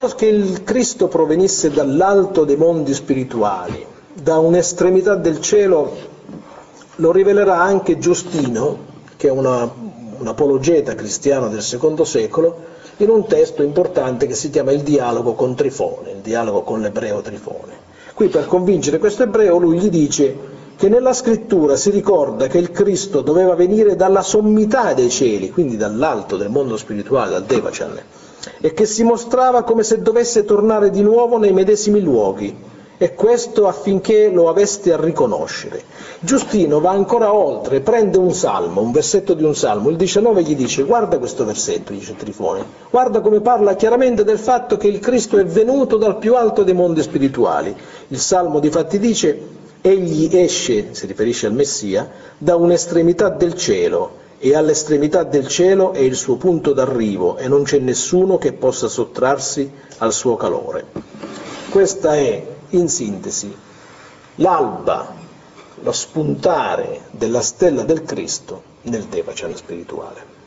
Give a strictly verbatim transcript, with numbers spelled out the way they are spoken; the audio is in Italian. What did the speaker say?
che il Cristo provenisse dall'alto dei mondi spirituali, da un'estremità del cielo, lo rivelerà anche Giustino, che è una, un apologeta cristiano del secondo secolo, in un testo importante che si chiama Il dialogo con Trifone, il dialogo con l'ebreo Trifone. Qui, per convincere questo ebreo, lui gli dice che nella scrittura si ricorda che il Cristo doveva venire dalla sommità dei cieli, quindi dall'alto del mondo spirituale, dal Devachan, e che si mostrava come se dovesse tornare di nuovo nei medesimi luoghi, e questo affinché lo aveste a riconoscere. Giustino va ancora oltre, prende un salmo, un versetto di un salmo, il diciannove gli dice: guarda questo versetto, dice Trifone, guarda come parla chiaramente del fatto che il Cristo è venuto dal più alto dei mondi spirituali. Il salmo difatti dice: egli esce, si riferisce al Messia, da un'estremità del cielo, e all'estremità del cielo è il suo punto d'arrivo, e non c'è nessuno che possa sottrarsi al suo calore. Questa è, in sintesi, l'alba, lo spuntare della stella del Cristo nel Devachan spirituale.